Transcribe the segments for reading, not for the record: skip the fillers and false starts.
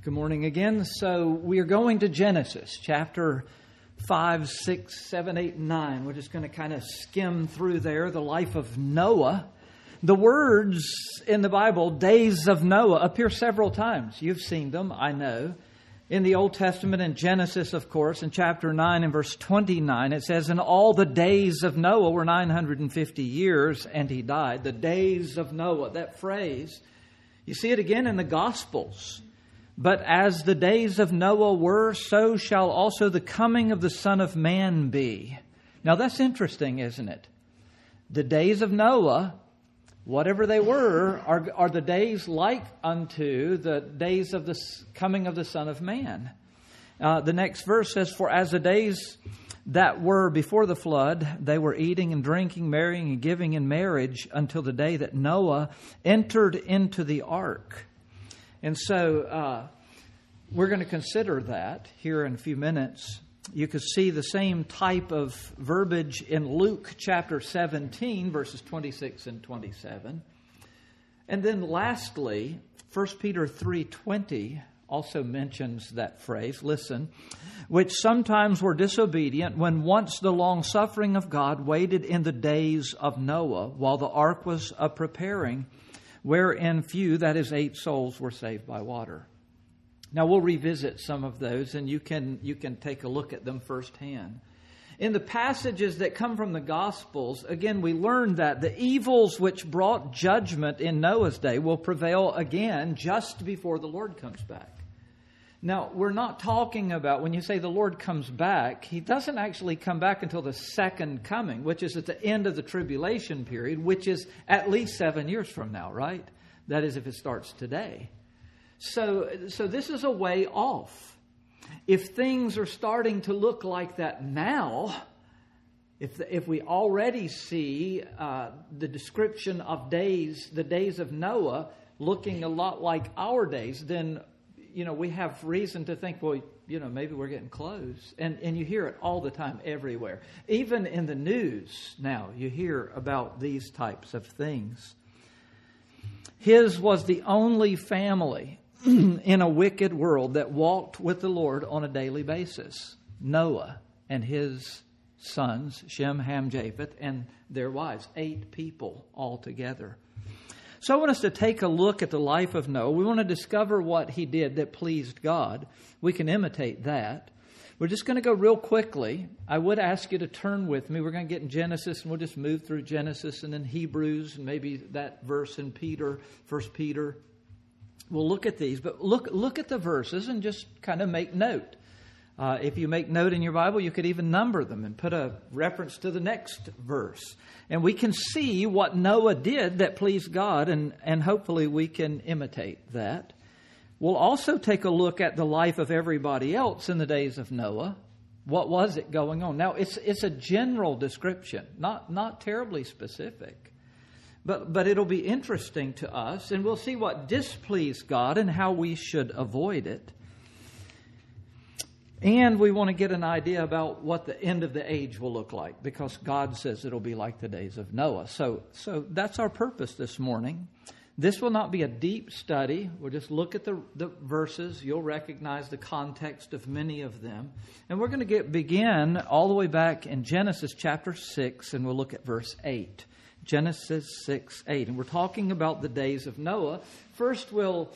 Good morning again. So we are going to Genesis chapter 5, 6, 7, 8, and 9. We're just going to kind of skim through there, the life of Noah. The words in the Bible, days of Noah, appear several times. You've seen them, I know. In the Old Testament, in Genesis, of course, in chapter 9 and verse 29, it says, "And all the days of Noah were 950 years, and he died." The days of Noah, that phrase. You see it again in the Gospels. "But as the days of Noah were, so shall also the coming of the Son of Man be." Now that's interesting, isn't it? The days of Noah, whatever they were, are the days like unto the days of the coming of the Son of Man. The next verse says, "For as the days that were before the flood, they were eating and drinking, marrying and giving in marriage until the day that Noah entered into the ark." And so we're going to consider that here in a few minutes. You could see the same type of verbiage in Luke chapter 17, verses 26 and 27. And then lastly, 1 Peter 3:20 also mentions that phrase, listen, "which sometimes were disobedient when once the long suffering of God waited in the days of Noah, while the ark was preparing, wherein few, that is 8 souls, were saved by water." Now we'll revisit some of those, and you can take a look at them firsthand. In the passages that come from the Gospels, again, we learn that the evils which brought judgment in Noah's day will prevail again just before the Lord comes back. Now, we're not talking about, when you say the Lord comes back, He doesn't actually come back until the second coming, which is at the end of the tribulation period, which is at least 7 years from now, right? That is, if it starts today. So this is a way off. If things are starting to look like that now, if we already see the description of days, the days of Noah, looking a lot like our days, then we have reason to think, well, maybe we're getting close. And you hear it all the time, everywhere. Even in the news now, you hear about these types of things. His was the only family in a wicked world that walked with the Lord on a daily basis. Noah and his sons, Shem, Ham, Japheth, and their wives. 8 people altogether. So I want us to take a look at the life of Noah. We want to discover what he did that pleased God. We can imitate that. We're just going to go real quickly. I would ask you to turn with me. We're going to get in Genesis, and we'll just move through Genesis and then Hebrews, and maybe that verse in Peter, 1 Peter. We'll look at these, but look at the verses and just kind of make note. If you make note in your Bible, you could even number them and put a reference to the next verse. And we can see what Noah did that pleased God, and hopefully we can imitate that. We'll also take a look at the life of everybody else in the days of Noah. What was it going on? Now, it's a general description, not terribly specific. But it'll be interesting to us, and we'll see what displeased God and how we should avoid it. And we want to get an idea about what the end of the age will look like, because God says it'll be like the days of Noah. So that's our purpose this morning. This will not be a deep study. We'll just look at the verses. You'll recognize the context of many of them. And we're going to begin all the way back in Genesis chapter 6, and we'll look at verse 8. Genesis 6:8, and we're talking about the days of Noah. First, we'll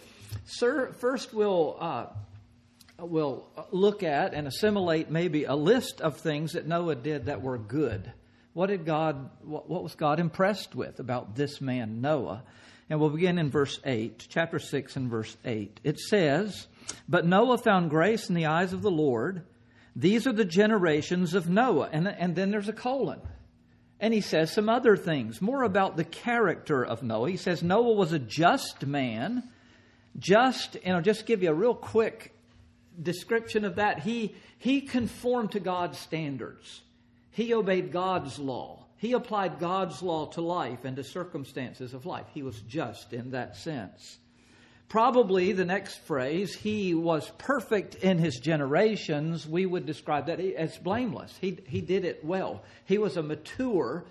look at and assimilate maybe a list of things that Noah did that were good. What was God impressed with about this man Noah? And we'll begin in verse 8, chapter 6 and verse 8. It says, "But Noah found grace in the eyes of the Lord. These are the generations of Noah," and then there's a colon. And he says some other things, more about the character of Noah. He says Noah was a just man. Just give you a real quick description of that. He conformed to God's standards. He obeyed God's law. He applied God's law to life and to circumstances of life. He was just in that sense. Probably the next phrase, he was perfect in his generations. We would describe that as blameless. He did it well. He was a mature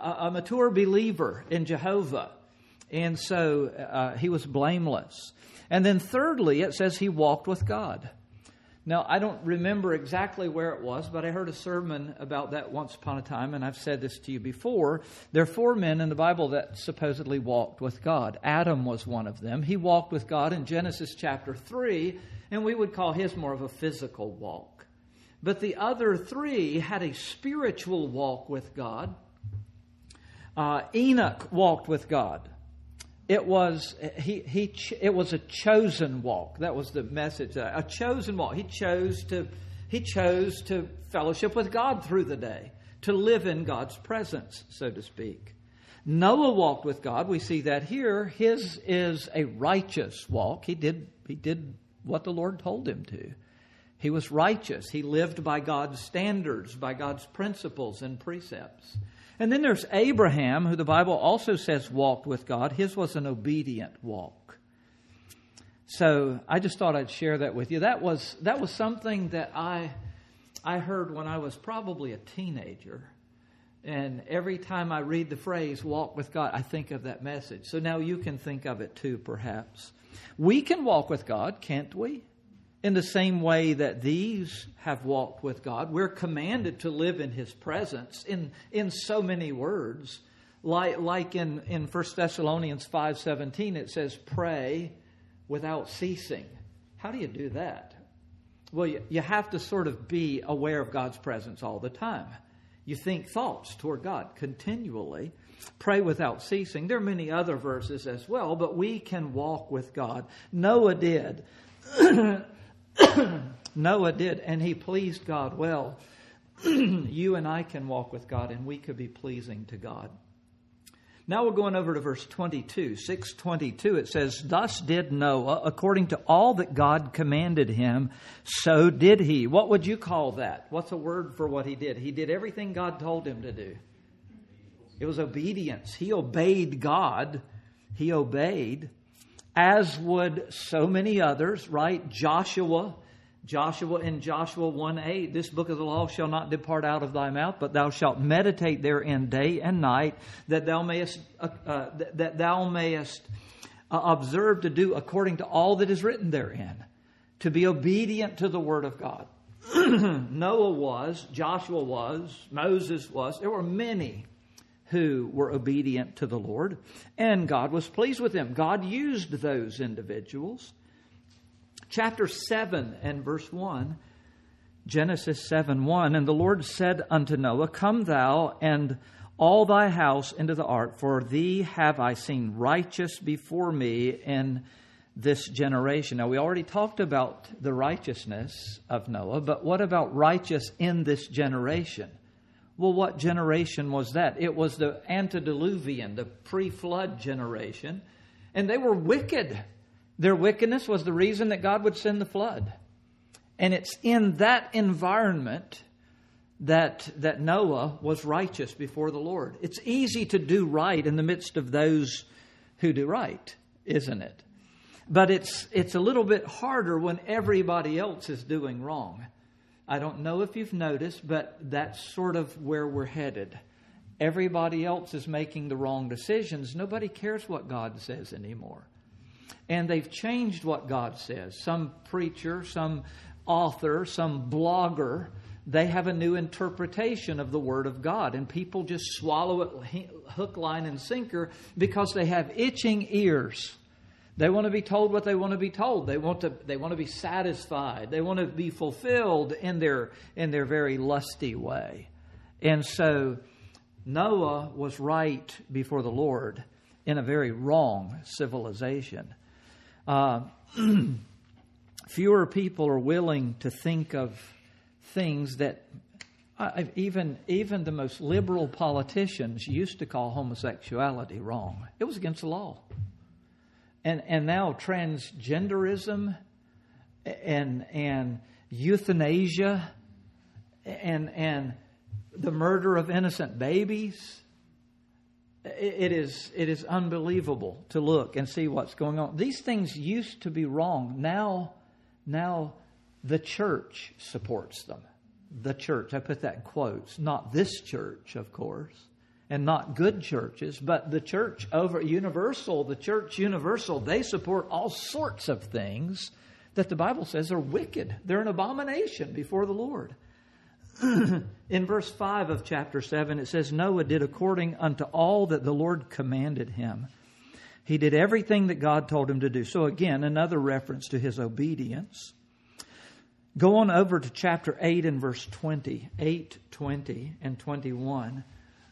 believer in Jehovah. And so he was blameless. And then thirdly, it says he walked with God. Now, I don't remember exactly where it was, but I heard a sermon about that once upon a time, and I've said this to you before. There are 4 men in the Bible that supposedly walked with God. Adam was one of them. He walked with God in Genesis chapter 3, and we would call his more of a physical walk. But the other 3 had a spiritual walk with God. Enoch walked with God. It was a chosen walk. That was the message. A chosen walk. He chose to fellowship with God through the day, to live in God's presence, so to speak. Noah walked with God. We see that here. His is a righteous walk. He did what the Lord told him to. He was righteous. He lived by God's standards, by God's principles and precepts. And then there's Abraham, who the Bible also says walked with God. His was an obedient walk. So I just thought I'd share that with you. That was something that I heard when I was probably a teenager. And every time I read the phrase walk with God, I think of that message. So now you can think of it too, perhaps. We can walk with God, can't we? In the same way that these have walked with God. We're commanded to live in His presence in so many words. Like in 1 Thessalonians 5:17, it says, pray without ceasing. How do you do that? Well, you have to sort of be aware of God's presence all the time. You think thoughts toward God continually. Pray without ceasing. There are many other verses as well, but we can walk with God. Noah did. Noah did, and he pleased God well. You and I can walk with God, and we could be pleasing to God. Now we're going over to verse 22, 6:22. It says, thus did Noah, according to all that God commanded him, so did he. What would you call that? What's a word for what he did? He did everything God told him to do. It was obedience. He obeyed God. He obeyed. As would so many others, right? Joshua in Joshua 1:8, this book of the law shall not depart out of thy mouth, but thou shalt meditate therein day and night, that thou mayest observe to do according to all that is written therein, to be obedient to the word of God. Noah was, Joshua was, Moses was. There were many who were obedient to the Lord, and God was pleased with them. God used those individuals. Chapter 7 and verse 1, Genesis 7:1, and the Lord said unto Noah, come thou and all thy house into the ark, for thee have I seen righteous before me in this generation. Now, we already talked about the righteousness of Noah, but what about righteous in this generation? Well, what generation was that? It was the antediluvian, the pre-flood generation. And they were wicked. Their wickedness was the reason that God would send the flood. And it's in that environment that Noah was righteous before the Lord. It's easy to do right in the midst of those who do right, isn't it? But it's a little bit harder when everybody else is doing wrong. I don't know if you've noticed, but that's sort of where we're headed. Everybody else is making the wrong decisions. Nobody cares what God says anymore. And they've changed what God says. Some preacher, some author, some blogger, they have a new interpretation of the Word of God. And people just swallow it hook, line, and sinker because they have itching ears. They want to be told what they want to be told. They want to be satisfied. They want to be fulfilled in their very lusty way. And so Noah was right before the Lord in a very wrong civilization. Fewer people are willing to think of things that even the most liberal politicians used to call homosexuality wrong. It was against the law. And now transgenderism and euthanasia and the murder of innocent babies. It is unbelievable to look and see what's going on. These things used to be wrong. Now the church supports them. The church. I put that in quotes. Not this church, of course. and not good churches, but the church universal, they support all sorts of things that the Bible says are wicked. They're an abomination before the Lord. In verse 5 of chapter 7, it says, Noah did according unto all that the Lord commanded him. He did everything that God told him to do. So again, another reference to his obedience. Go on over to chapter 8 and verse 20. 8, 20, and 21.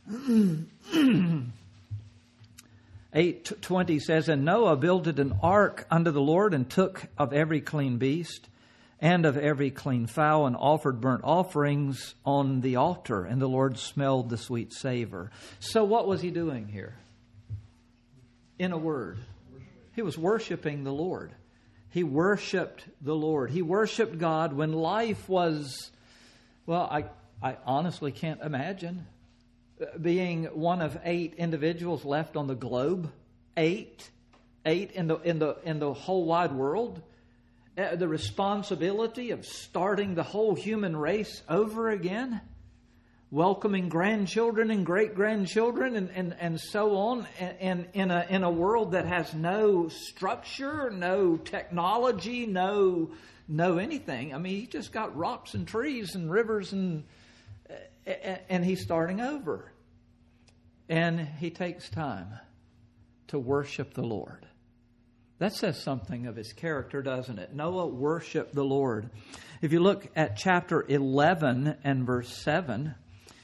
8:20 says, And Noah builded an ark unto the Lord, and took of every clean beast and of every clean fowl, and offered burnt offerings on the altar. And the Lord smelled the sweet savor. So what was he doing here? In a word, he was worshiping the Lord. He worshiped the Lord. He worshiped God when life was, well, I honestly can't imagine being one of 8 individuals left on the globe. 8 in the whole wide world. The responsibility of starting the whole human race over again, welcoming grandchildren and great-grandchildren and so on, and in a world that has no structure, no technology, no anything. I mean, he just got rocks and trees and rivers, and he's starting over. And he takes time to worship the Lord. That says something of his character, doesn't it? Noah worshiped the Lord. If you look at chapter 11 and verse 7,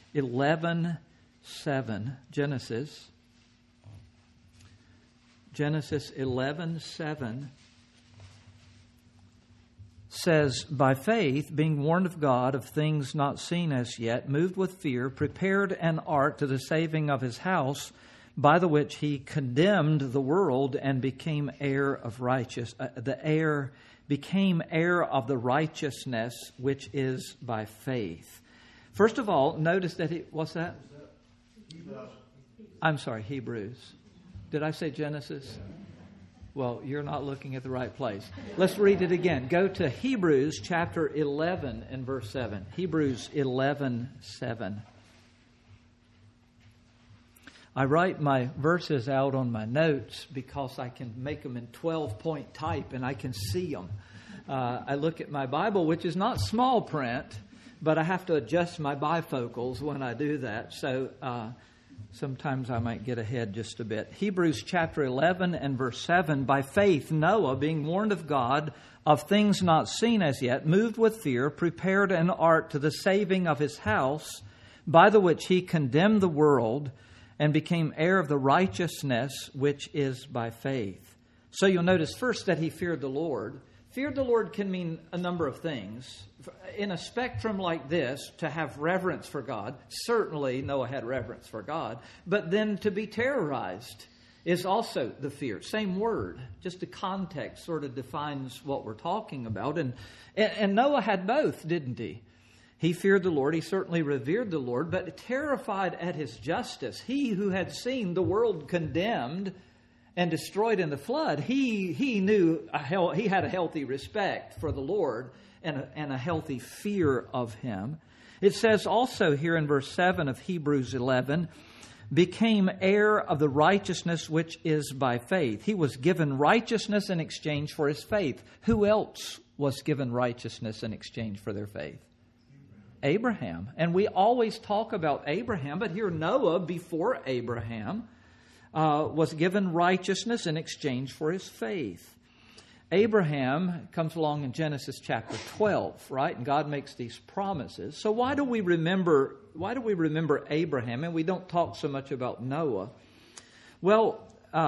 11:7, Genesis 11:7 says, By faith, being warned of God of things not seen as yet, moved with fear, prepared an ark to the saving of his house, by the which he condemned the world and became heir of became heir of the righteousness which is by faith. First of all, notice that what's that? I'm sorry, Hebrews. Did I say Genesis? Well, you're not looking at the right place. Let's read it again. Go to Hebrews chapter 11 and verse 7. Hebrews 11:7. I write my verses out on my notes because I can make them in 12-point type and I can see them. I look at my Bible, which is not small print, but I have to adjust my bifocals when I do that. So sometimes I might get ahead just a bit. Hebrews chapter 11 and verse 7, By faith Noah, being warned of God of things not seen as yet, moved with fear, prepared an ark to the saving of his house, by the which he condemned the world and became heir of the righteousness which is by faith. So you'll notice first that he feared the Lord. Fear the Lord can mean a number of things. In a spectrum like this, to have reverence for God, certainly Noah had reverence for God, but then to be terrorized is also the fear. Same word, just the context sort of defines what we're talking about. And Noah had both, didn't he? He feared the Lord, he certainly revered the Lord, but terrified at his justice. He who had seen the world condemned and destroyed in the flood, he knew he had a healthy respect for the Lord and a healthy fear of him. It says also here in verse 7 of Hebrews 11, became heir of the righteousness which is by faith. He was given righteousness in exchange for his faith. Who else was given righteousness in exchange for their faith? Abraham. And we always talk about Abraham, but here Noah, before Abraham, was given righteousness in exchange for his faith. Abraham comes along in Genesis chapter 12, right? And God makes these promises. So why do we remember Abraham and we don't talk so much about Noah? Well,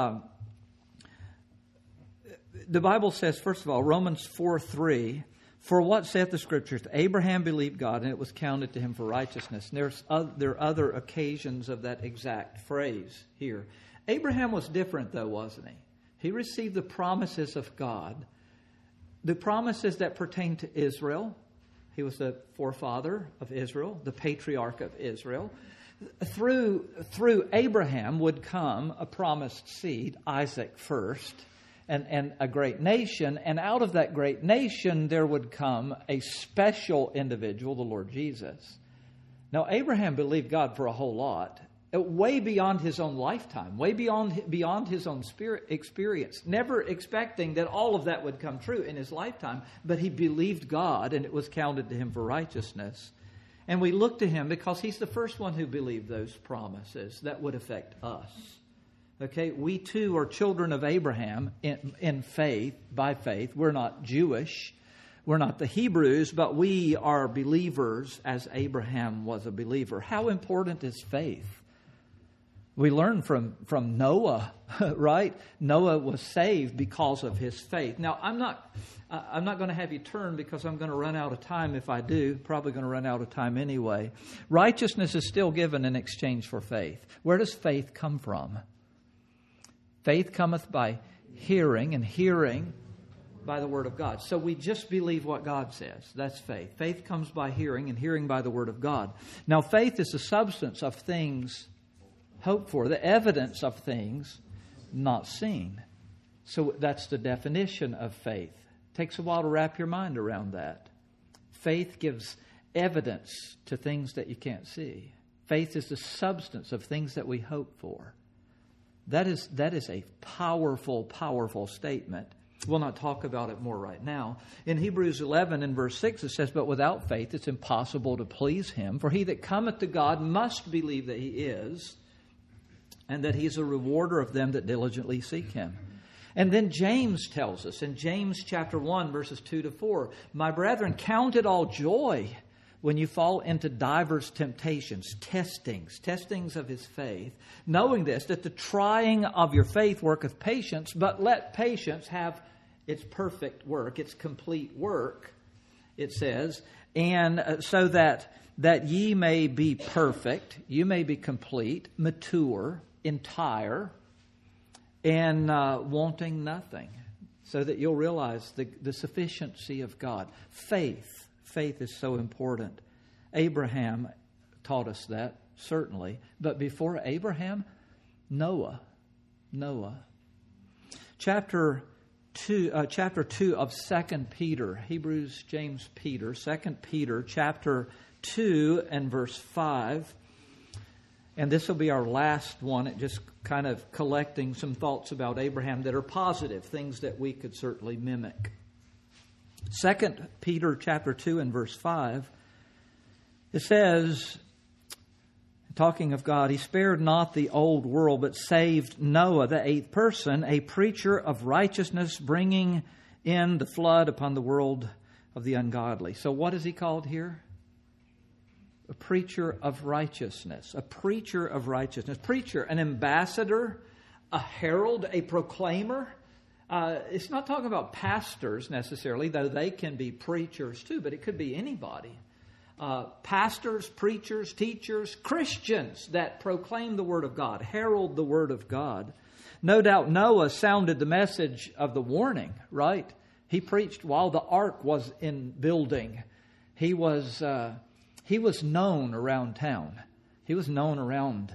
the Bible says, first of all, Romans 4:3, for what saith the Scriptures? Abraham believed God, and it was counted to him for righteousness. And there are other occasions of that exact phrase here. Abraham was different, though, wasn't he? He received the promises of God, the promises that pertain to Israel. He was the forefather of Israel, the patriarch of Israel. Through Abraham would come a promised seed, Isaac first, and a great nation. And out of that great nation, there would come a special individual, the Lord Jesus. Now, Abraham believed God for a whole lot. way beyond his own lifetime, way beyond his own experience, never expecting that all of that would come true in his lifetime. But he believed God, and it was counted to him for righteousness. And we look to him because he's the first one who believed those promises that would affect us. Okay, we too are children of Abraham in faith, by faith. We're not Jewish. We're not the Hebrews, but we are believers as Abraham was a believer. How important is faith? We learn from Noah, right? Noah was saved because of his faith. Now, I'm not going to have you turn because I'm going to run out of time if I do. Probably going to run out of time anyway. Righteousness is still given in exchange for faith. Where does faith come from? Faith cometh by hearing, and hearing by the Word of God. So we just believe what God says. That's faith. Faith comes by hearing, and hearing by the Word of God. Now, faith is the substance of things hoped for, the evidence of things not seen. So that's the definition of faith. It takes a while to wrap your mind around that. Faith gives evidence to things that you can't see. Faith is the substance of things that we hope for. That is a powerful, powerful statement. We'll not talk about it more right now. In Hebrews 11 and verse 6 it says, "But without faith it's impossible to please him. For he that cometh to God must believe that he is, and that he is a rewarder of them that diligently seek him." And then James tells us in James chapter 1 verses 2 to 4, "My brethren, count it all joy when you fall into divers temptations," testings of his faith, "knowing this, that the trying of your faith worketh patience, but let patience have its perfect work," its complete work, it says, "and so that ye may be perfect," you may be complete, mature, entire, and wanting nothing, so that you'll realize the sufficiency of God. Faith is so important. Abraham taught us that, certainly. But before Abraham, Noah. Chapter 2 of 2 Peter, Hebrews, James, Peter, 2 Peter, chapter 2 and verse 5. And this will be our last one, just kind of collecting some thoughts about Abraham that are positive, things that we could certainly mimic. 2 Peter chapter 2 and verse 5, it says, talking of God, "He spared not the old world, but saved Noah, the eighth person, a preacher of righteousness, bringing in the flood upon the world of the ungodly." So what is he called here? A preacher of righteousness. A preacher of righteousness. Preacher, an ambassador, a herald, a proclaimer. It's not talking about pastors necessarily, though they can be preachers too, but it could be anybody. Pastors, preachers, teachers, Christians that proclaim the Word of God, herald the Word of God. No doubt Noah sounded the message of the warning, right? He preached while the ark was in building. He was known around town. He was known around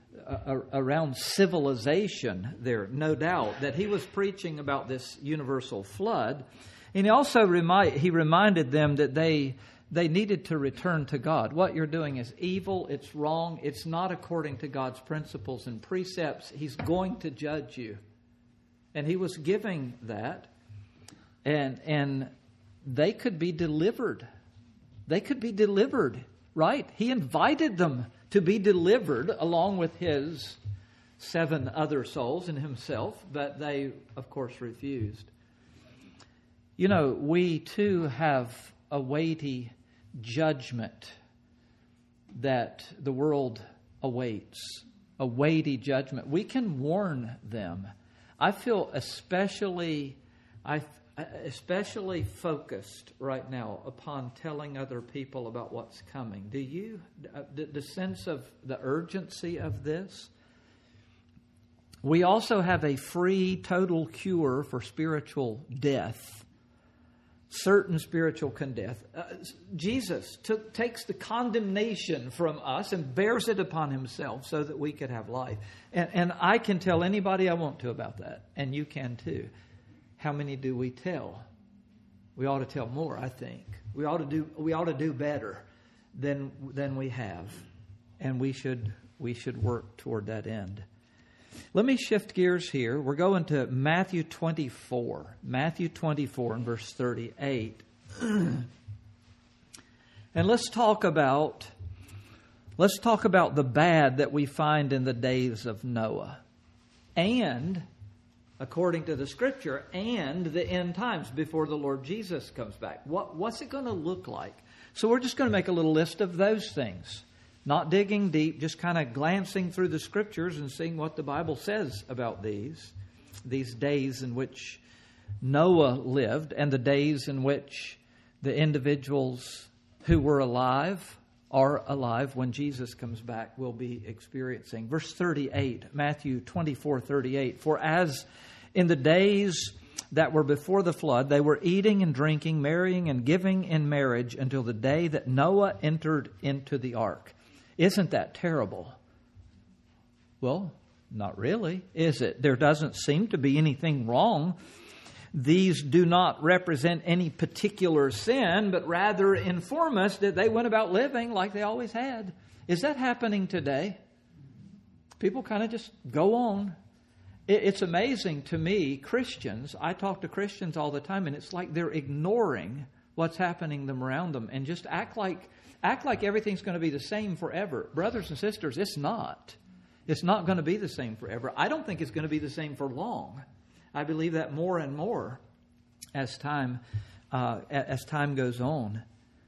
civilization there, no doubt, that he was preaching about this universal flood. And he also reminded them that they needed to return to God. What you're doing is evil, it's wrong, it's not according to God's principles and precepts. He's going to judge you. And he was giving that, and they could be delivered. They could be delivered, right? He invited them to be delivered along with his 7 other souls and himself, but they, of course, refused. You know, we too have a weighty judgment that the world awaits, a weighty judgment. We can warn them. I feel especially focused right now upon telling other people about what's coming. Do you? The sense of the urgency of this? We also have a free, total cure for spiritual death. Certain spiritual death. Jesus takes the condemnation from us and bears it upon himself so that we could have life. And I can tell anybody I want to about that. And you can too. How many do we tell? We ought to tell more, I think. We ought to do better than we have. And we should we should work toward that end. Let me shift gears here. We're going to Matthew 24. Matthew 24 and verse 38. And let's talk about the bad that we find in the days of Noah. And, according to the Scripture, and the end times before the Lord Jesus comes back. What's it going to look like? So we're just going to make a little list of those things. Not digging deep, just kind of glancing through the Scriptures and seeing what the Bible says about these days in which Noah lived and the days in which the individuals who were alive, are alive when Jesus comes back, will be experiencing. Verse 38, Matthew 24:38. For as in the days that were before the flood, they were eating and drinking, marrying and giving in marriage until the day that Noah entered into the ark. Isn't that terrible? Well, not really, is it? There doesn't seem to be anything wrong. These do not represent any particular sin, but rather inform us that they went about living like they always had. Is that happening today? People kind of just go on. It's amazing to me, Christians, I talk to Christians all the time, and it's like they're ignoring what's happening them around them and just act like everything's going to be the same forever. Brothers and sisters, it's not. It's not going to be the same forever. I don't think it's going to be the same for long. I believe that more and more as time goes on.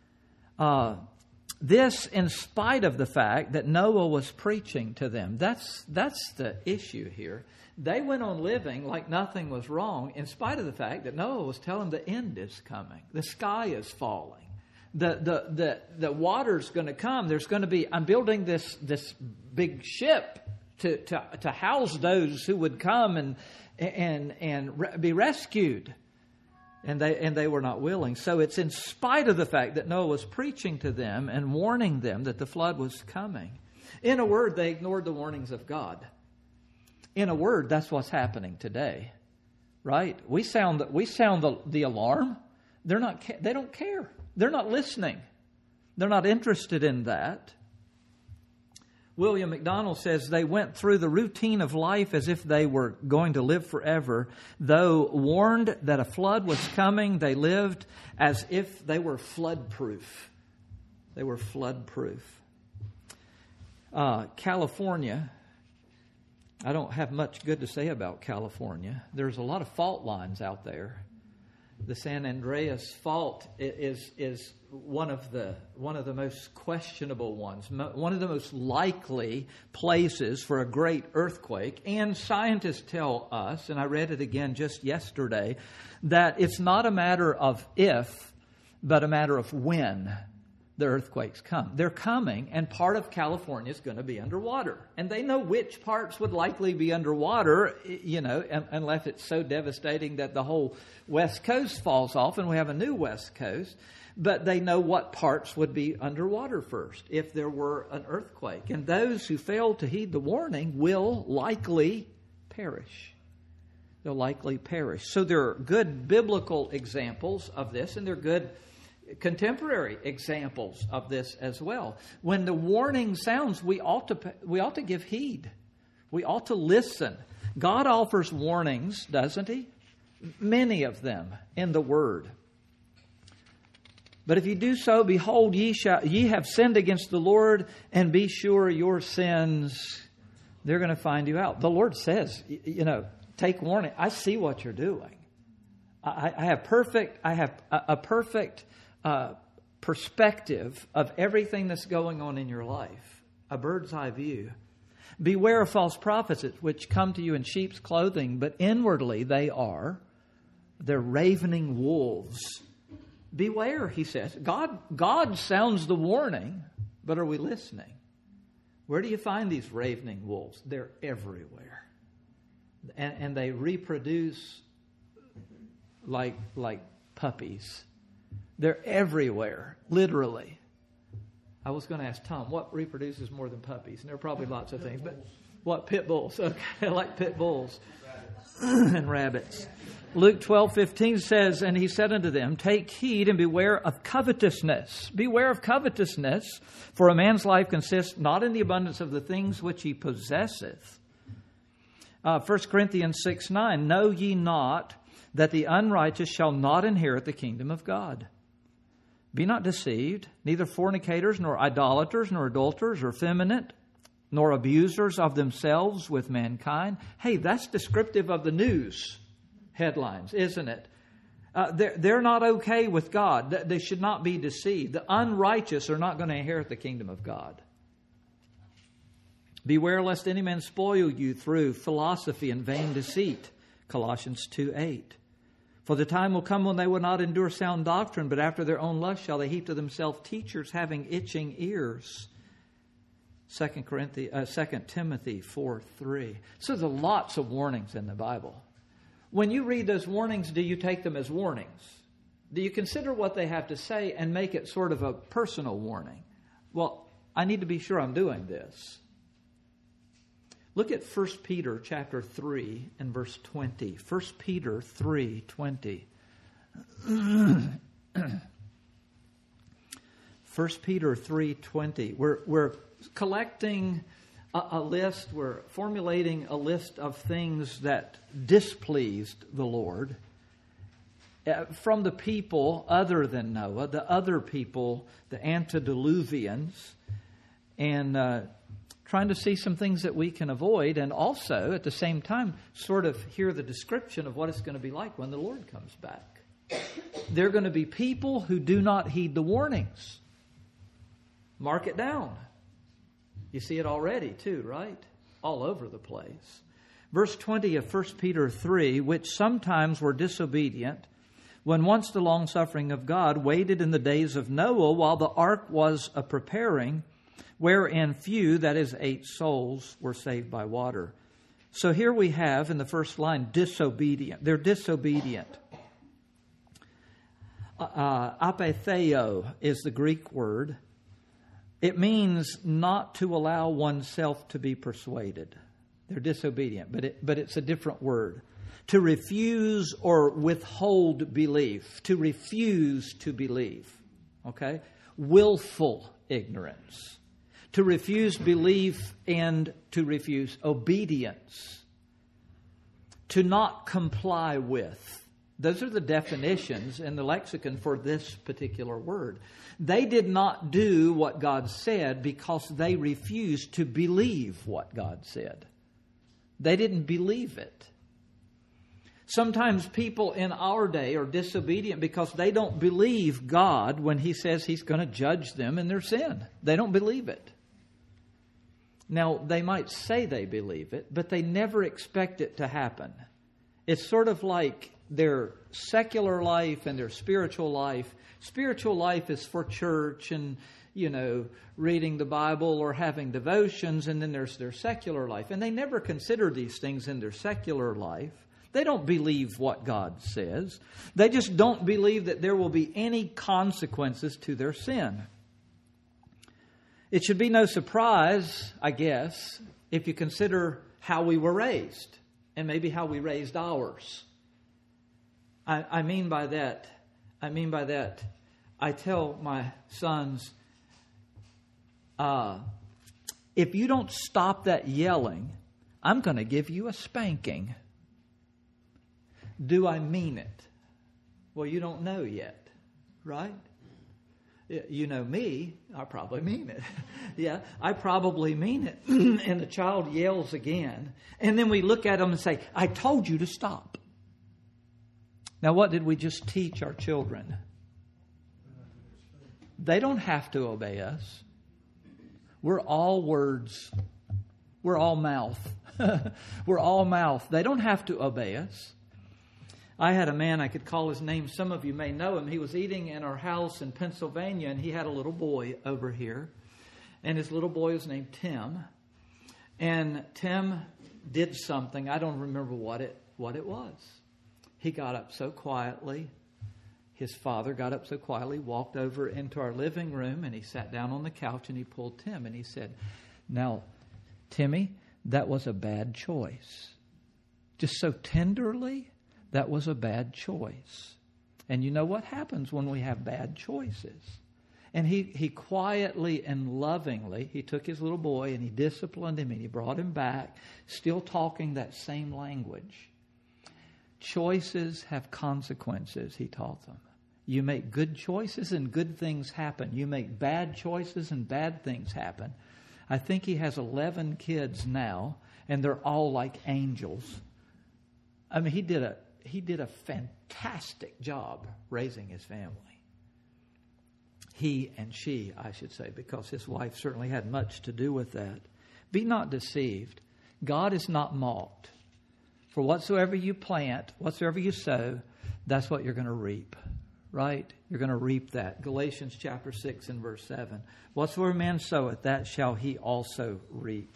This, in spite of the fact that Noah was preaching to them. That's the issue here. They went on living like nothing was wrong, in spite of the fact that Noah was telling them the end is coming. The sky is falling. The water's going to come. There's going to be. I'm building this big ship to house those who would come and be rescued. And they were not willing. So it's in spite of the fact that Noah was preaching to them and warning them that the flood was coming. In a word, they ignored the warnings of God. In a word, that's what's happening today, right? We sound the alarm. They don't care. They're not listening. They're not interested in that. William MacDonald says they went through the routine of life as if they were going to live forever. Though warned that a flood was coming, they lived as if they were flood-proof. They were flood-proof. California, I don't have much good to say about California. There's a lot of fault lines out there. The San Andreas Fault is one of the most questionable ones, one of the most likely places for a great earthquake. And scientists tell us, and I read it again just yesterday, that it's not a matter of if, but a matter of when the earthquakes come. They're coming, and part of California is going to be underwater. And they know which parts would likely be underwater, unless it's so devastating that the whole West Coast falls off and we have a new West Coast. But they know what parts would be underwater first if there were an earthquake. And those who fail to heed the warning will likely perish. They'll likely perish. So there are good biblical examples of this, and there are good contemporary examples of this as well. When the warning sounds, we ought to give heed. We ought to listen. God offers warnings, doesn't He? Many of them in the Word. But if you do so, behold, ye have sinned against the Lord, and be sure your sins, they're going to find you out. The Lord says, take warning. I see what you're doing. I have a perfect perspective of everything that's going on in your life, a bird's eye view. Beware of false prophets, which come to you in sheep's clothing, but inwardly they're ravening wolves. Beware, he says. God sounds the warning, but are we listening? Where do you find these ravening wolves? They're everywhere. And they reproduce like puppies. They're everywhere, literally. I was going to ask Tom, what reproduces more than puppies? And there are probably lots of things. But what? Pit bulls. Okay, I like pit bulls. and rabbits. Luke 12:15 says, and he said unto them, take heed and beware of covetousness. Beware of covetousness, for a man's life consists not in the abundance of the things which he possesseth. 1 Corinthians 6:9, know ye not that the unrighteous shall not inherit the kingdom of God? Be not deceived, neither fornicators, nor idolaters, nor adulterers, or effeminate, nor abusers of themselves with mankind. Hey, that's descriptive of the news headlines, isn't it? They're not okay with God. They should not be deceived. The unrighteous are not going to inherit the kingdom of God. Beware lest any man spoil you through philosophy and vain deceit. Colossians 2:8. For the time will come when they will not endure sound doctrine, but after their own lust shall they heap to themselves teachers having itching ears. 2 Timothy 4:3. So there are lots of warnings in the Bible. When you read those warnings, do you take them as warnings? Do you consider what they have to say and make it sort of a personal warning? Well, I need to be sure I'm doing this. Look at 1 Peter chapter 3 and verse 20. 1 Peter 3:20. 1 Peter 3:20. We're collecting a list. We're formulating a list of things that displeased the Lord from the people other than Noah, the other people, the antediluvians, and trying to see some things that we can avoid, and also at the same time sort of hear the description of what it's going to be like when the Lord comes back. There are going to be people who do not heed the warnings. Mark it down. You see it already too, right? All over the place. Verse 20 of 1 Peter 3, which sometimes were disobedient, when once the long-suffering of God waited in the days of Noah while the ark was a-preparing, wherein few, that is 8 souls, were saved by water. So here we have in the first line, disobedient. They're disobedient. Apetheo is the Greek word. It means not to allow oneself to be persuaded. They're disobedient, but it's a different word. To refuse or withhold belief. To refuse to believe. Okay? Willful ignorance. To refuse belief and to refuse obedience. To not comply with. Those are the definitions in the lexicon for this particular word. They did not do what God said because they refused to believe what God said. They didn't believe it. Sometimes people in our day are disobedient because they don't believe God when He says He's going to judge them in their sin. They don't believe it. Now, they might say they believe it, but they never expect it to happen. It's sort of like their secular life and their spiritual life. Spiritual life is for church and, reading the Bible or having devotions, and then there's their secular life. And they never consider these things in their secular life. They don't believe what God says. They just don't believe that there will be any consequences to their sin. It should be no surprise, I guess, if you consider how we were raised and maybe how we raised ours. I mean by that, I tell my sons, if you don't stop that yelling, I'm going to give you a spanking. Do I mean it? Well, you don't know yet, right? You know me, I probably mean it. Yeah, I probably mean it. And the child yells again. And then we look at them and say, I told you to stop. Now, what did we just teach our children? They don't have to obey us. We're all words. We're all mouth. We're all mouth. They don't have to obey us. I had a man, I could call his name. Some of you may know him. He was eating in our house in Pennsylvania, and he had a little boy over here. And his little boy was named Tim. And Tim did something. I don't remember what it was. He got up so quietly. His father got up so quietly, walked over into our living room, and he sat down on the couch, and he pulled Tim, and he said, now, Timmy, that was a bad choice. just so tenderly, that was a bad choice. And you know what happens when we have bad choices? And he quietly and lovingly, he took his little boy and he disciplined him and he brought him back, still talking that same language. Choices have consequences, he taught them. You make good choices and good things happen. You make bad choices and bad things happen. I think he has 11 kids now, and they're all like angels. I mean, he did a fantastic job raising his family. He and she, I should say, because his wife certainly had much to do with that. Be not deceived. God is not mocked. For whatsoever you plant, whatsoever you sow, that's what you're going to reap. Right? You're going to reap that. Galatians chapter 6 and verse 7. Whatsoever man soweth, that shall he also reap.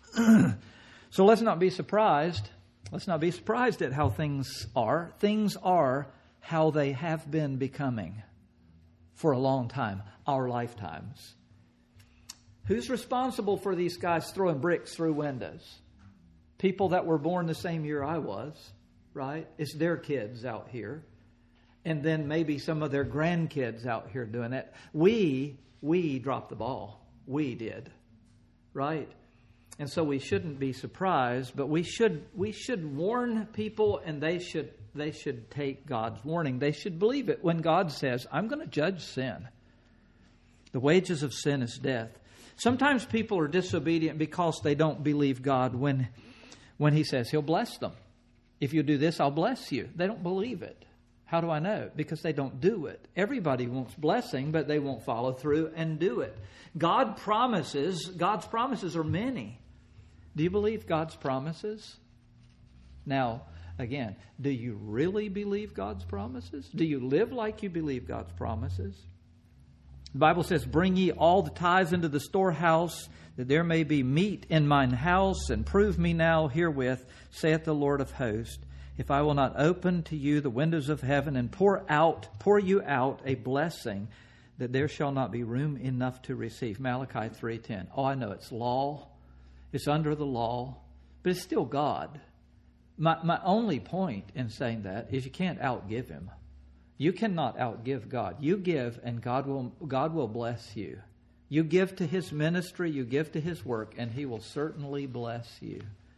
So let's not be surprised. Let's not be surprised at how things are. Things are how they have been becoming for a long time, our lifetimes. Who's responsible for these guys throwing bricks through windows? People that were born the same year I was, right? It's their kids out here. And then maybe some of their grandkids out here doing that. We dropped the ball. We did, right? And so we shouldn't be surprised, but we should warn people, and they should take God's warning. They should believe it when God says, I'm going to judge sin. The wages of sin is death. Sometimes people are disobedient because they don't believe God when He says He'll bless them. If you do this, I'll bless you. They don't believe it. How do I know? Because they don't do it. Everybody wants blessing, but they won't follow through and do it. God's promises are many. Do you believe God's promises? Now, again, do you really believe God's promises? Do you live like you believe God's promises? The Bible says, bring ye all the tithes into the storehouse, that there may be meat in mine house, and prove me now herewith, saith the Lord of hosts, if I will not open to you the windows of heaven and pour you out a blessing, that there shall not be room enough to receive. Malachi 3:10. Oh, I know it's law. It's under the law, but it's still God. My only point in saying that is you can't outgive Him. You cannot outgive God. You give, and God will bless you. You give to His ministry, you give to His work, and He will certainly bless you.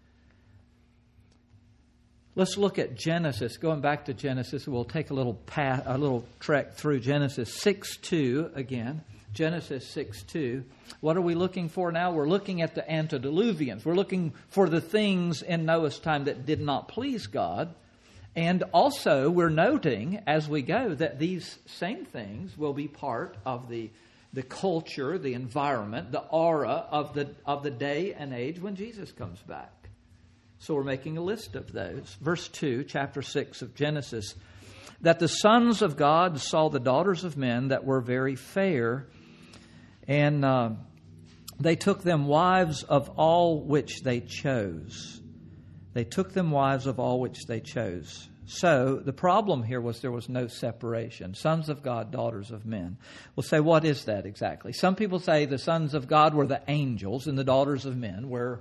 Let's look at Genesis. Going back to Genesis, we'll take a little trek through Genesis 6:2 again. Genesis 6:2. What are we looking for now? We're looking at the antediluvians. We're looking for the things in Noah's time that did not please God. And also, we're noting as we go that these same things will be part of the culture, the environment, the aura of the day and age when Jesus comes back. So we're making a list of those. Verse 2, chapter 6 of Genesis. That the sons of God saw the daughters of men that were very fair, and they took them wives of all which they chose. They took them wives of all which they chose. So the problem here was there was no separation. Sons of God, daughters of men. We'll say, what is that exactly? Some people say the sons of God were the angels and the daughters of men were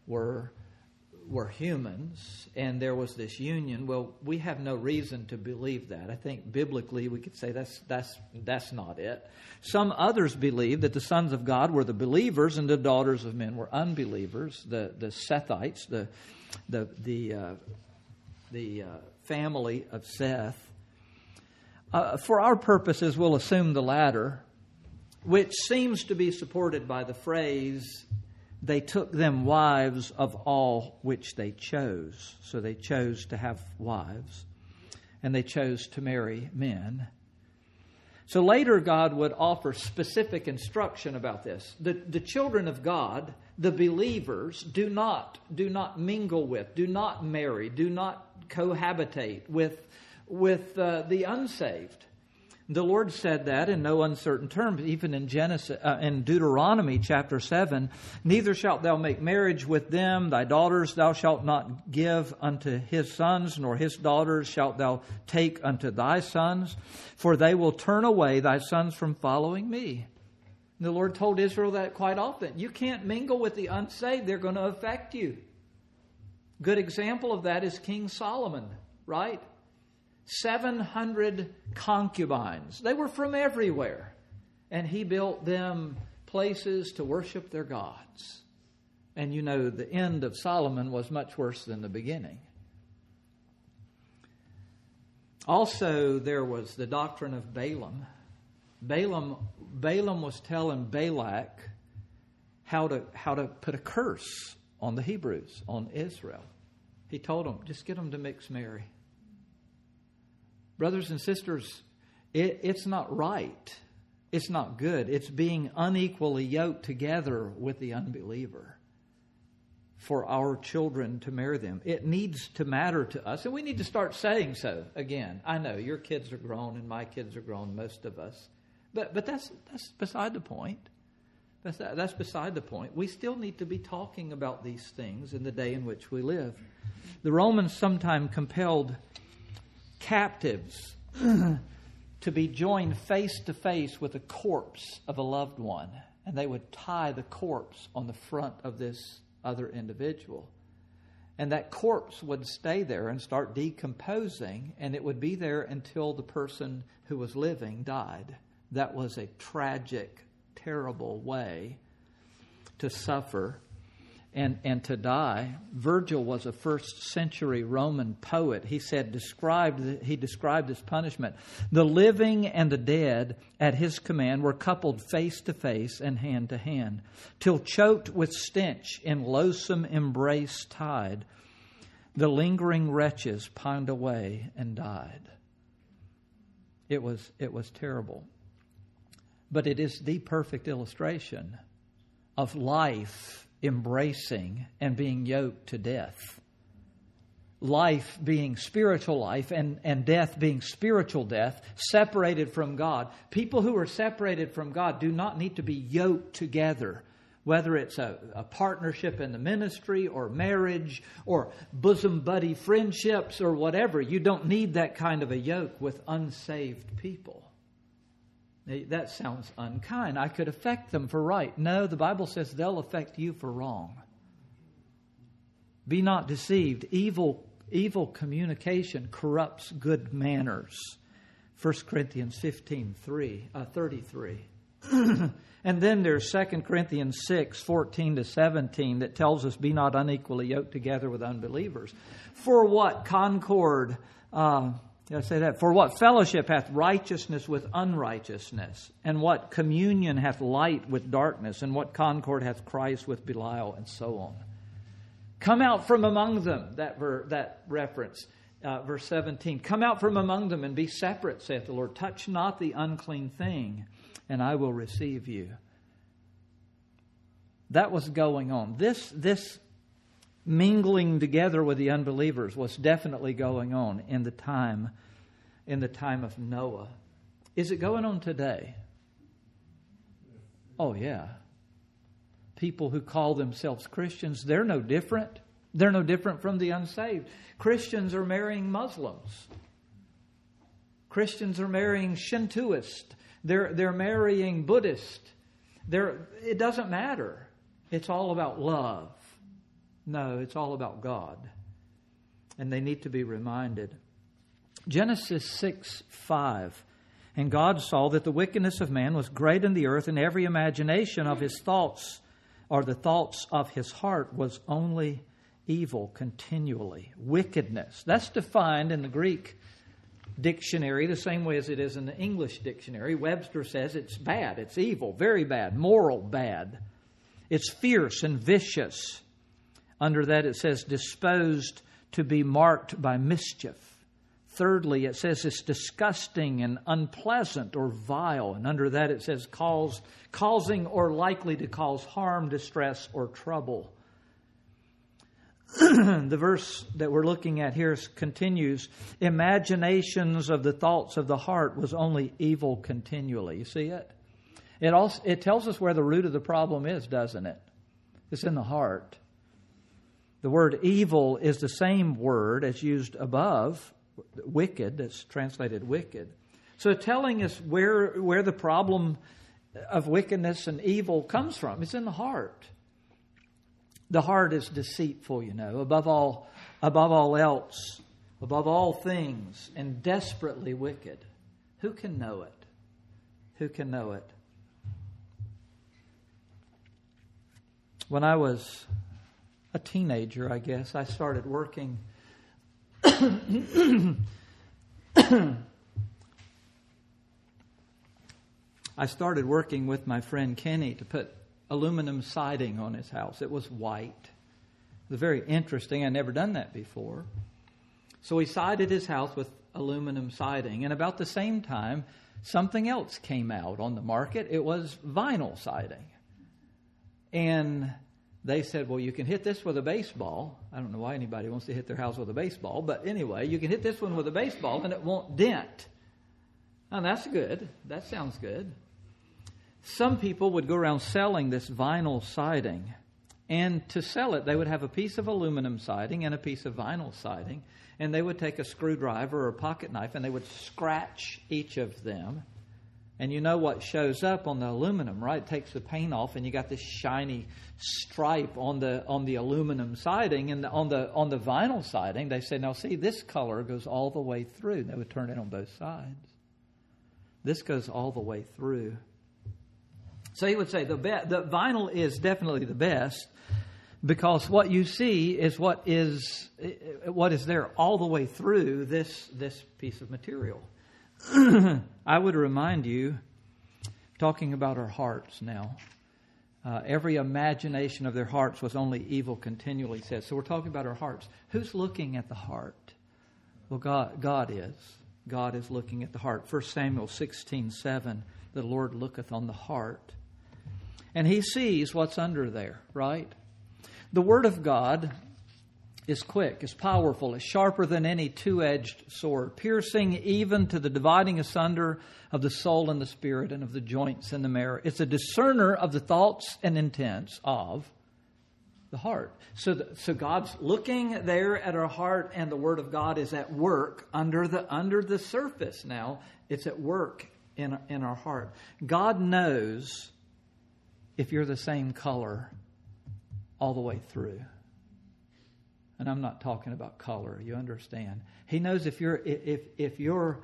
humans, and there was this union. Well, we have no reason to believe that. I think biblically we could say that's not it. Some others believe that the sons of God were the believers and the daughters of men were unbelievers, the Sethites, the family of Seth. For our purposes, we'll assume the latter, which seems to be supported by the phrase, they took them wives of all which they chose. So they chose to have wives, and they chose to marry men. So later God would offer specific instruction about this. The children of God, the believers, do not mingle with, do not marry, do not cohabitate with the unsaved. The Lord said that in no uncertain terms, even in Deuteronomy chapter 7. Neither shalt thou make marriage with them. Thy daughters thou shalt not give unto his sons, nor his daughters shalt thou take unto thy sons, for they will turn away thy sons from following me. And the Lord told Israel that quite often. You can't mingle with the unsaved. They're going to affect you. Good example of that is King Solomon, right? 700 concubines. They were from everywhere. And he built them places to worship their gods. And you know, the end of Solomon was much worse than the beginning. Also, there was the doctrine of Balaam. Balaam was telling Balak how to put a curse on the Hebrews, on Israel. He told them, just get them to mix marry. Brothers and sisters, it's not right. It's not good. It's being unequally yoked together with the unbeliever for our children to marry them. It needs to matter to us, and we need to start saying so again. I know your kids are grown and my kids are grown, most of us. But that's beside the point. That's beside the point. We still need to be talking about these things in the day in which we live. The Romans sometimes compelled captives to be joined face to face with the corpse of a loved one. And they would tie the corpse on the front of this other individual. And that corpse would stay there and start decomposing, and it would be there until the person who was living died. That was a tragic, terrible way to suffer and to die. Virgil was a first century Roman poet. He described this punishment. The living and the dead at his command were coupled face to face and hand to hand, till choked with stench in loathsome embrace tied, the lingering wretches pined away and died. It was terrible. But it is the perfect illustration of life embracing and being yoked to death. Life being spiritual life and death being spiritual death, separated from God. People who are separated from God do not need to be yoked together, whether it's a partnership in the ministry or marriage or bosom buddy friendships or whatever. You don't need that kind of a yoke with unsaved people. That sounds unkind. I could affect them for right. No, the Bible says they'll affect you for wrong. Be not deceived. Evil communication corrupts good manners. 1 Corinthians 33. And then there's 2 Corinthians 6:14-17 that tells us, be not unequally yoked together with unbelievers. For what concord... For what fellowship hath righteousness with unrighteousness? And what communion hath light with darkness? And what concord hath Christ with Belial? And so on. Come out from among them, that reference, verse 17. Come out from among them and be separate, saith the Lord. Touch not the unclean thing, and I will receive you. That was going on. This mingling together with the unbelievers was definitely going on in the time of Noah. Is it going on today? Oh, yeah. People who call themselves Christians, they're no different. They're no different from the unsaved. Christians are marrying Muslims. Christians are marrying Shintoists. They're marrying Buddhists. It doesn't matter. It's all about love. No, it's all about God. And they need to be reminded. Genesis 6:5. And God saw that the wickedness of man was great in the earth, and every imagination of his thoughts, or the thoughts of his heart, was only evil continually. Wickedness. That's defined in the Greek dictionary the same way as it is in the English dictionary. Webster says it's bad, it's evil, very bad, moral bad. It's fierce and vicious. Under that it says disposed to be marked by mischief. Thirdly, it says it's disgusting and unpleasant or vile. And under that it says causing or likely to cause harm, distress, or trouble. The verse that we're looking at here continues, imaginations of the thoughts of the heart was only evil continually. You see it? It tells us where the root of the problem is, doesn't it? It's in the heart. The word evil is the same word as used above, wicked, that's translated wicked. So telling us where the problem of wickedness and evil comes from. It's in the heart. The heart is deceitful, above all else, above all things, and desperately wicked. Who can know it? Who can know it? When I was a teenager, I guess, I started working. I started working with my friend Kenny to put aluminum siding on his house. It was white. It was very interesting. I'd never done that before. So he sided his house with aluminum siding. And about the same time, something else came out on the market. It was vinyl siding. And they said, well, you can hit this with a baseball. I don't know why anybody wants to hit their house with a baseball. But anyway, you can hit this one with a baseball and it won't dent. Now, that's good. That sounds good. Some people would go around selling this vinyl siding. And to sell it, they would have a piece of aluminum siding and a piece of vinyl siding. And they would take a screwdriver or a pocket knife and they would scratch each of them. And you know what shows up on the aluminum, right? It takes the paint off and you got this shiny stripe on the aluminum siding. And on the vinyl siding, they say, now see, this color goes all the way through. They would turn it on both sides. This goes all the way through. So he would say the vinyl is definitely the best because what you see is what is there all the way through this piece of material. I would remind you, talking about our hearts now, every imagination of their hearts was only evil continually says. So we're talking about our hearts. Who's looking at the heart? Well, God is. God is looking at the heart. 1 Samuel 16:7, the Lord looketh on the heart. And He sees what's under there, right? The Word of God is quick, is powerful, is sharper than any two-edged sword, piercing even to the dividing asunder of the soul and the spirit and of the joints and the marrow. It's a discerner of the thoughts and intents of the heart. So God's looking there at our heart, and the Word of God is at work under the surface now. It's at work in our heart. God knows if you're the same color all the way through. And I'm not talking about color, you understand. He knows if your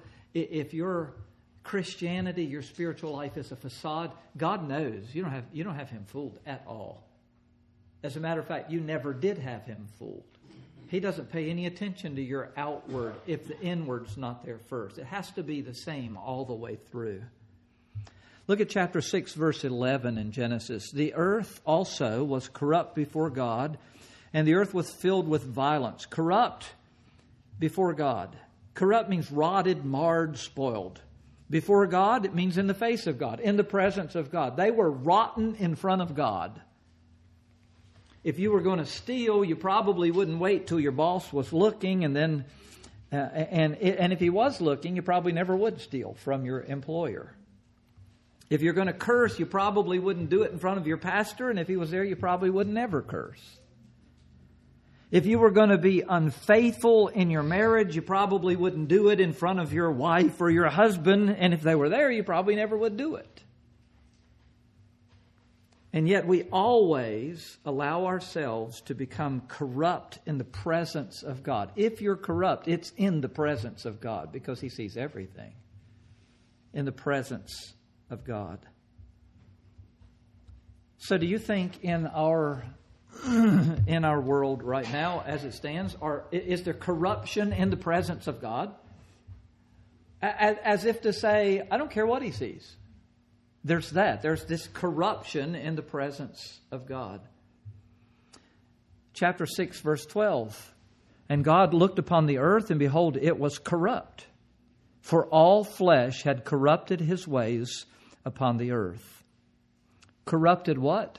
Christianity, your spiritual life is a facade, God knows you don't have Him fooled at all. As a matter of fact, you never did have Him fooled. He doesn't pay any attention to your outward if the inward's not there first. It has to be the same all the way through. Look at chapter 6, verse 11 in Genesis. The earth also was corrupt before God, and the earth was filled with violence. Corrupt before God. Corrupt means rotted, marred, spoiled. Before God, it means in the face of God, in the presence of God. They were rotten in front of God. If you were going to steal, you probably wouldn't wait till your boss was looking, and then, and if he was looking, you probably never would steal from your employer. If you're going to curse, you probably wouldn't do it in front of your pastor, and if he was there, you probably would never curse. If you were going to be unfaithful in your marriage, you probably wouldn't do it in front of your wife or your husband, and if they were there, you probably never would do it. And yet we always allow ourselves to become corrupt in the presence of God. If you're corrupt, it's in the presence of God because He sees everything. In the presence of God. So do you think in our world right now as it stands, is there corruption in the presence of God? As if to say, I don't care what He sees. There's that. There's this corruption in the presence of God. Chapter 6, verse 12. And God looked upon the earth, and behold, it was corrupt. For all flesh had corrupted his ways upon the earth. Corrupted what?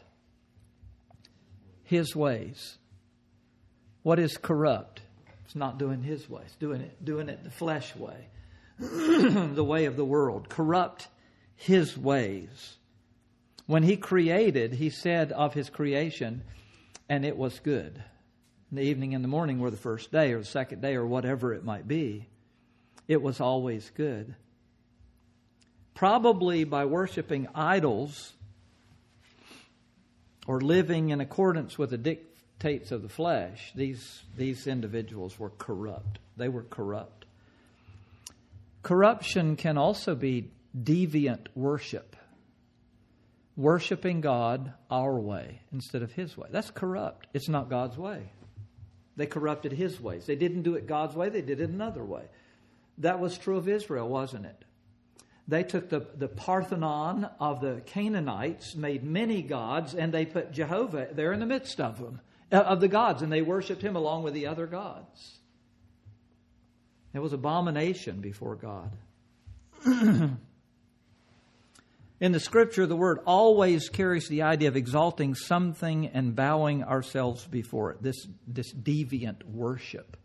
His ways. What is corrupt? It's not doing His ways. Doing it the flesh way. The way of the world. Corrupt His ways. When He created, He said of His creation, and it was good. And the evening and the morning were the first day or the second day or whatever it might be. It was always good. Probably by worshiping idols or living in accordance with dictates of the flesh, these individuals were corrupt. They were corrupt. Corruption can also be deviant worship. Worshiping God our way instead of His way. That's corrupt. It's not God's way. They corrupted His ways. They didn't do it God's way. They did it another way. That was true of Israel, wasn't it? They took the Parthenon of the Canaanites, made many gods, and they put Jehovah there in the midst of them, of the gods, and they worshipped Him along with the other gods. It was abomination before God. In the Scripture, the word always carries the idea of exalting something and bowing ourselves before it, this deviant worship.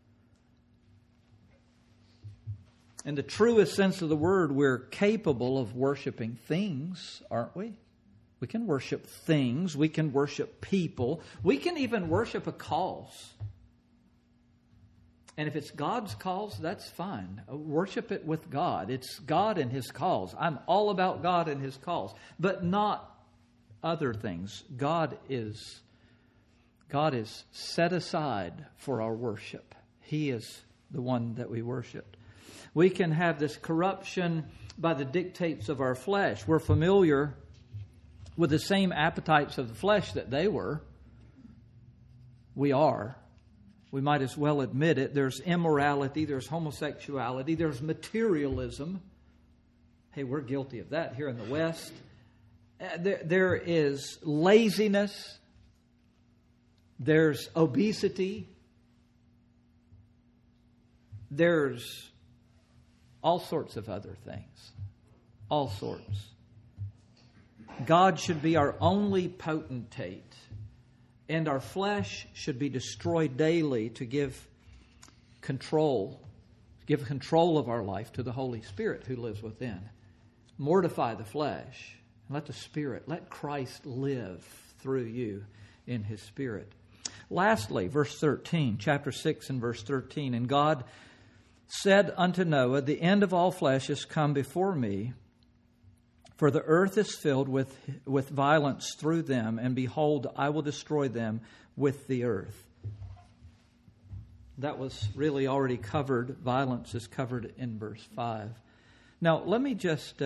In the truest sense of the word, we're capable of worshiping things, aren't we? We can worship things. We can worship people. We can even worship a cause. And if it's God's cause, that's fine. Worship it with God. It's God and His cause. I'm all about God and His cause, but not other things. God is set aside for our worship. He is the one that we worship. We can have this corruption by the dictates of our flesh. We're familiar with the same appetites of the flesh that they were. We are. We might as well admit it. There's immorality, there's homosexuality, there's materialism. Hey, we're guilty of that here in the West. There is laziness. There's obesity. There's all sorts of other things. All sorts. God should be our only potentate. And our flesh should be destroyed daily to give control of our life to the Holy Spirit who lives within. Mortify the flesh. And let the Spirit, let Christ live through you in His Spirit. Lastly, verse 13, chapter 6 and verse 13. And God said unto Noah, the end of all flesh is come before me, for the earth is filled with violence through them, and behold, I will destroy them with the earth. That was really already covered. Violence is covered in verse 5. Now, let me just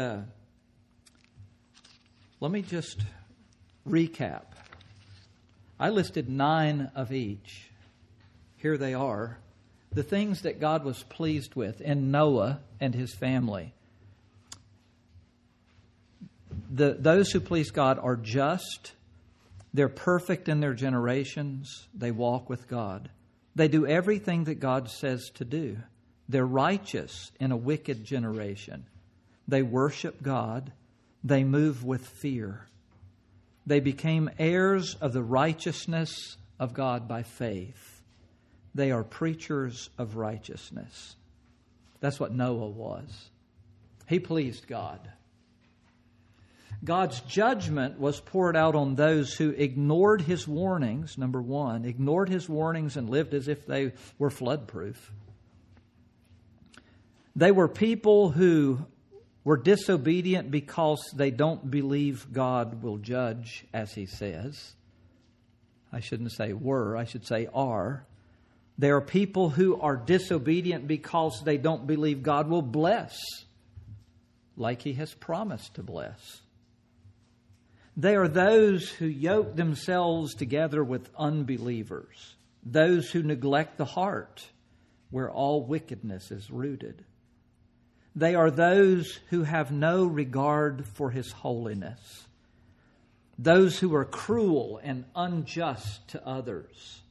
recap. I listed 9 of each. Here they are. The things that God was pleased with in Noah and his family. Those who please God are just. They're perfect in their generations. They walk with God. They do everything that God says to do. They're righteous in a wicked generation. They worship God. They move with fear. They became heirs of the righteousness of God by faith. They are preachers of righteousness. That's what Noah was. He pleased God. God's judgment was poured out on those who ignored His warnings, number one, ignored His warnings and lived as if they were flood-proof. They were people who were disobedient because they don't believe God will judge as He says. I shouldn't say were, I should say are. There are people who are disobedient because they don't believe God will bless like He has promised to bless. They are those who yoke themselves together with unbelievers, those who neglect the heart where all wickedness is rooted. They are those who have no regard for His holiness, those who are cruel and unjust to others,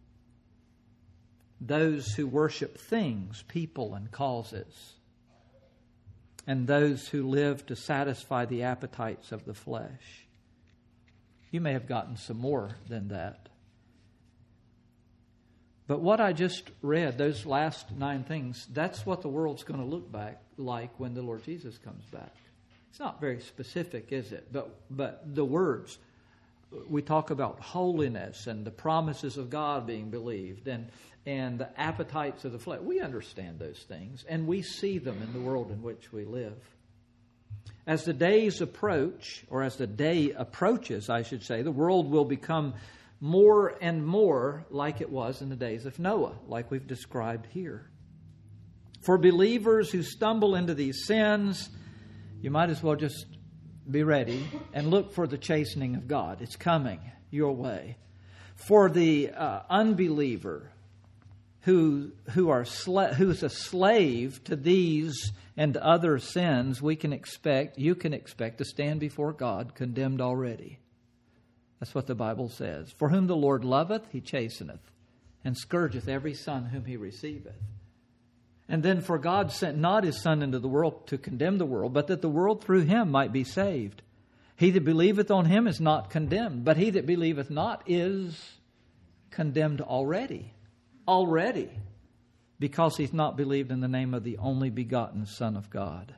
those who worship things, people, and causes, and those who live to satisfy the appetites of the flesh. You may have gotten some more than that. But what I just read, those last 9 things, that's what the world's going to look back like when the Lord Jesus comes back. It's not very specific, is it? But the words, we talk about holiness and the promises of God being believed and the appetites of the flesh. We understand those things, and we see them in the world in which we live. As the days approach, or as the day approaches, I should say, the world will become more and more like it was in the days of Noah, like we've described here. For believers who stumble into these sins, you might as well just be ready and look for the chastening of God. It's coming your way. For the unbeliever who's a slave to these and other sins, you can expect to stand before God condemned already. That's what the Bible says. For whom the Lord loveth, he chasteneth, and scourgeth every son whom he receiveth. And then for God sent not his Son into the world to condemn the world, but that the world through him might be saved. He that believeth on him is not condemned, but he that believeth not is condemned already. Already. Because he's not believed in the name of the only begotten Son of God.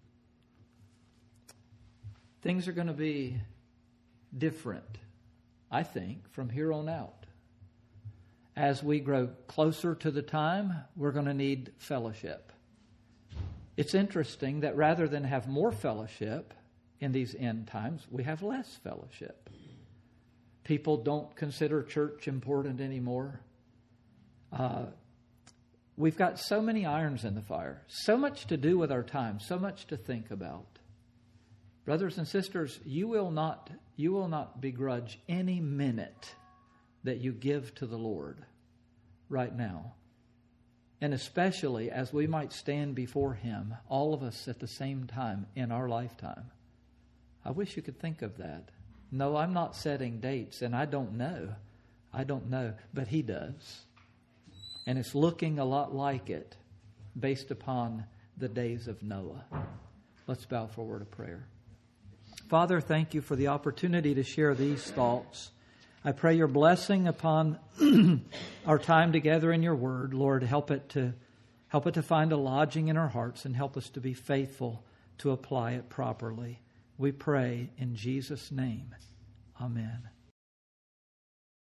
Things are going to be different, I think, from here on out. As we grow closer to the time, we're going to need fellowship. It's interesting that rather than have more fellowship in these end times, we have less fellowship. People don't consider church important anymore. We've got so many irons in the fire, so much to do with our time, so much to think about. Brothers and sisters, you will not begrudge any minute that you give to the Lord right now. And especially as we might stand before Him, all of us at the same time in our lifetime. I wish you could think of that. No, I'm not setting dates, and I don't know, but He does. And it's looking a lot like it based upon the days of Noah. Let's bow for a word of prayer. Father, thank you for the opportunity to share these thoughts. I pray your blessing upon our time together in your word. Lord, help it to find a lodging in our hearts and help us to be faithful to apply it properly. We pray in Jesus' name. Amen.